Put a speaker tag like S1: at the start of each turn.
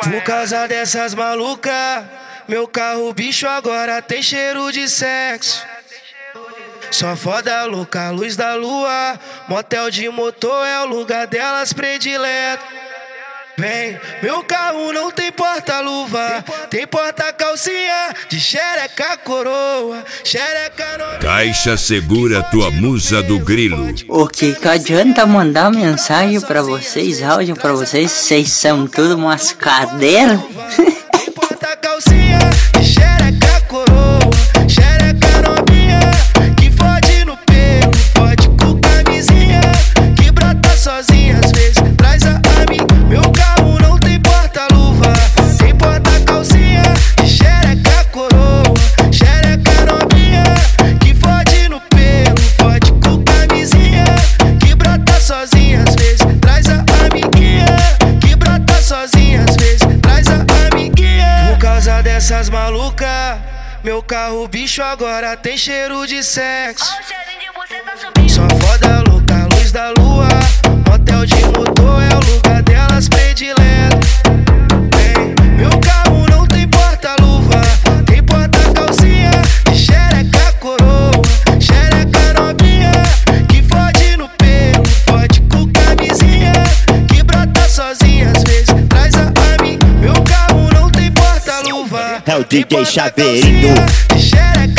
S1: Por causa dessas malucas, meu carro bicho agora tem cheiro de sexo. Só foda louca, luz da lua, motel de motor é o lugar delas predileto. Vem, meu carro não tem porta-luva, tem porta-calcinha de xereca coroa, xereca no...
S2: Caixa Segura, tua musa do grilo.
S3: O que adianta mandar mensagem pra vocês, áudio pra vocês? Vocês são tudo umas cadeiras?
S1: Tem porta-calcinha de xereca coroa, xereca novinha, que fode no pelo, fode com camisinha, que brota sozinha às vezes, traz a mim. Meu carro não tem porta-luva, tem porta-calcinha de xereca coroa, xereca novinha, que fode no pelo, fode com camisinha, que brota sozinha às vezes, traz a amiguinha, que brota sozinha às vezes, traz a amiguinha. Por causa dessas malucas, meu carro bicho agora tem cheiro de sexo. Só foda louca, luz da lua, motel de motor é o lugar delas predileto. Vem, meu carro não tem porta-luva, tem porta-calcinha de xereca coroa, xereca novinha, que fode no pelo, fode com camisinha, que brota sozinha às vezes, traz a mim. Meu carro não tem porta-luva,
S4: é o DJ Chaveirinho
S1: de xereca